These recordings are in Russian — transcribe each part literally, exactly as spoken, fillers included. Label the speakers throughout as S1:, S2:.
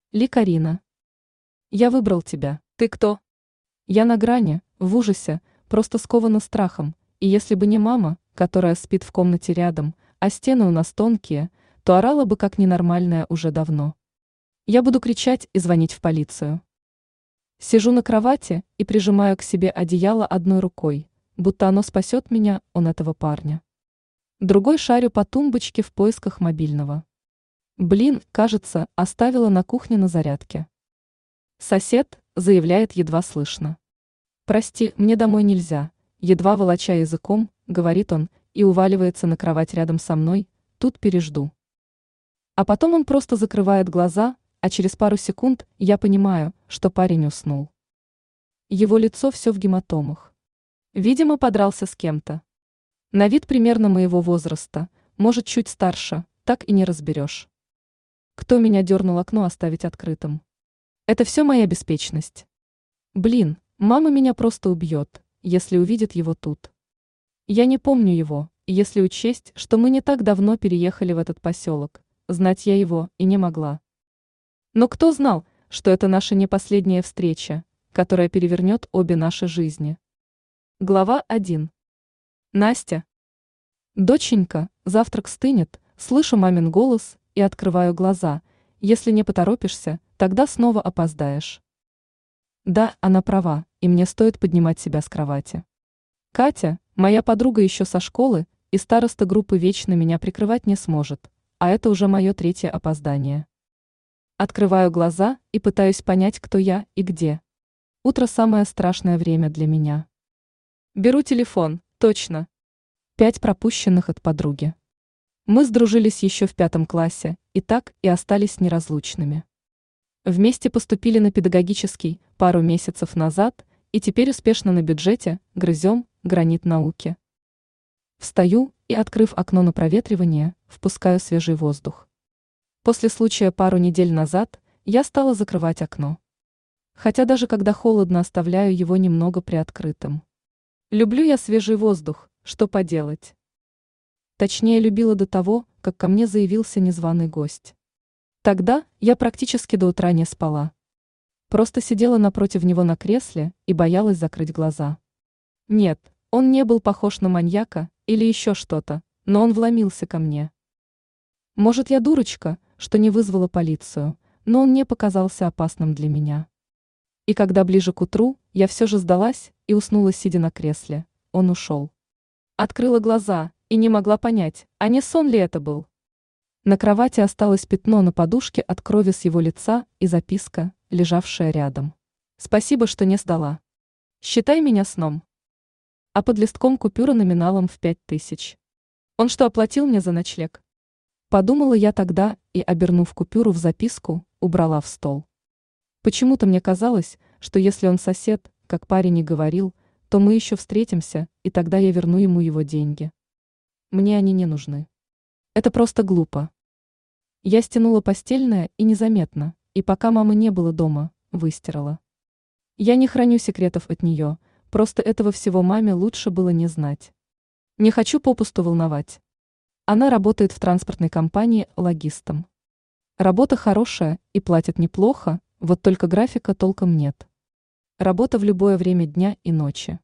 S1: Ли Карина. Я выбрал тебя. Ты кто? Я на грани, в ужасе, просто скована страхом, и если бы не мама, которая спит в комнате рядом, а стены у нас тонкие, то орала бы как ненормальная уже давно. Я буду кричать и звонить в полицию. Сижу на кровати и прижимаю к себе одеяло одной рукой, будто оно спасет меня, он этого парня. Другой шарю по тумбочке в поисках мобильного. Блин, кажется, оставила на кухне на зарядке. Сосед заявляет едва слышно. «Прости, мне домой нельзя», едва волоча языком, говорит он, и уваливается на кровать рядом со мной, тут пережду. А потом он просто закрывает глаза, а через пару секунд я понимаю, что парень уснул. Его лицо все в гематомах. Видимо, подрался с кем-то. На вид примерно моего возраста, может, чуть старше, так и не разберешь. Кто меня дернул окно оставить открытым? Это все моя беспечность. Блин, мама меня просто убьет, если увидит его тут. Я не помню его, и если учесть, что мы не так давно переехали в этот поселок, знать я его и не могла. Но кто знал, что это наша не последняя встреча, которая перевернет обе наши жизни. Глава один. Настя. Доченька, завтрак стынет, слышу мамин голос и открываю глаза. Если не поторопишься, тогда снова опоздаешь. Да, она права, и мне стоит поднимать себя с кровати. Катя, моя подруга еще со школы, и староста группы вечно меня прикрывать не сможет, а это уже мое третье опоздание. Открываю глаза и пытаюсь понять, кто я и где. Утро самое страшное время для меня. Беру телефон, точно. Пять пропущенных от подруги. Мы сдружились еще в пятом классе, и так и остались неразлучными. Вместе поступили на педагогический пару месяцев назад, и теперь успешно на бюджете грызем гранит науки. Встаю и, открыв окно на проветривание, впускаю свежий воздух. После случая пару недель назад я стала закрывать окно. Хотя даже когда холодно, оставляю его немного приоткрытым. Люблю я свежий воздух, что поделать. Точнее, любила до того, как ко мне заявился незваный гость. Тогда я практически до утра не спала. Просто сидела напротив него на кресле и боялась закрыть глаза. Нет, он не был похож на маньяка или еще что-то, но он вломился ко мне. Может, я дурочка, что не вызвала полицию, но он не показался опасным для меня. И когда ближе к утру я все же сдалась и уснула, сидя на кресле, он ушел. Открыла глаза и не могла понять, а не сон ли это был. На кровати осталось пятно на подушке от крови с его лица и записка, лежавшая рядом. «Спасибо, что не сдала. Считай меня сном». А под листком купюра номиналом в пять тысяч. Он что, оплатил мне за ночлег? Подумала я тогда и, обернув купюру в записку, убрала в стол. Почему-то мне казалось, что если он сосед, как парень и говорил, то мы еще встретимся, и тогда я верну ему его деньги. Мне они не нужны. Это просто глупо. Я стянула постельное и незаметно, и пока мамы не было дома, выстирала. Я не храню секретов от нее, просто этого всего маме лучше было не знать. Не хочу попусту волновать. Она работает в транспортной компании логистом. Работа хорошая и платят неплохо, вот только графика толком нет. Работа в любое время дня и ночи.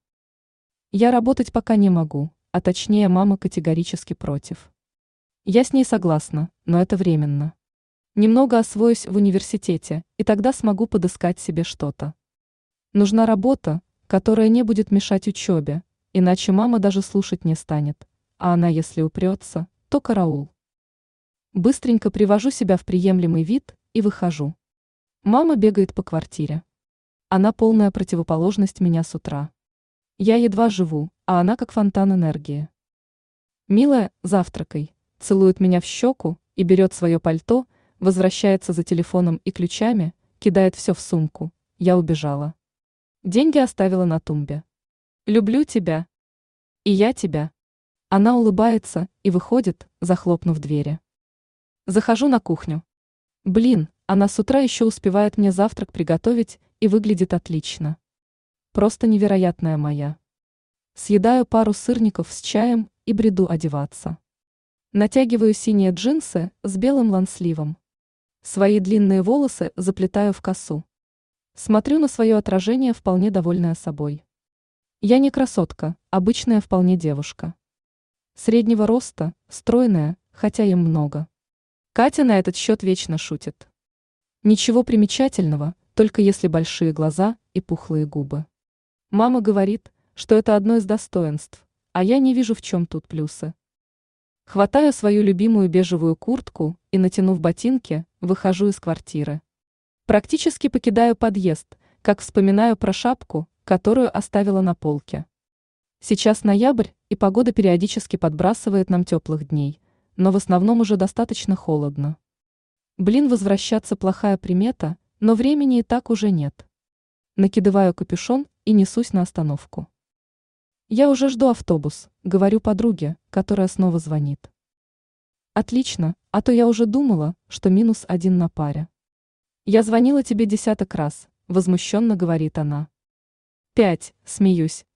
S1: Я работать пока не могу, а точнее мама категорически против. Я с ней согласна, но это временно. Немного освоюсь в университете, и тогда смогу подыскать себе что-то. Нужна работа, которая не будет мешать учебе, иначе мама даже слушать не станет, а она, если упрется, то караул. Быстренько привожу себя в приемлемый вид и выхожу. Мама бегает по квартире. Она полная противоположность меня с утра. Я едва живу, а она как фонтан энергии. «Милая, завтракай», целует меня в щеку и берет свое пальто, возвращается за телефоном и ключами, кидает все в сумку. Я убежала. Деньги оставила на тумбе. «Люблю тебя». «И я тебя». Она улыбается и выходит, захлопнув двери. Захожу на кухню. Блин, она с утра еще успевает мне завтрак приготовить и выглядит отлично. Просто невероятная моя. Съедаю пару сырников с чаем и бреду одеваться. Натягиваю синие джинсы с белым лансливом. Свои длинные волосы заплетаю в косу. Смотрю на свое отражение, вполне довольная собой. Я не красотка, обычная вполне девушка. Среднего роста, стройная, хотя им много. Катя на этот счет вечно шутит. Ничего примечательного, только если большие глаза и пухлые губы. Мама говорит, что это одно из достоинств, а я не вижу, в чем тут плюсы. Хватаю свою любимую бежевую куртку и, натянув ботинки, выхожу из квартиры. Практически покидаю подъезд, как вспоминаю про шапку, которую оставила на полке. Сейчас ноябрь, и погода периодически подбрасывает нам теплых дней, но в основном уже достаточно холодно. Блин, возвращаться плохая примета, но времени и так уже нет. Накидываю капюшон и несусь на остановку. Я уже жду автобус, говорю подруге, которая снова звонит. Отлично, а то я уже думала, что минус один на паре. Я звонила тебе десяток раз, возмущенно говорит она. Пять, смеюсь.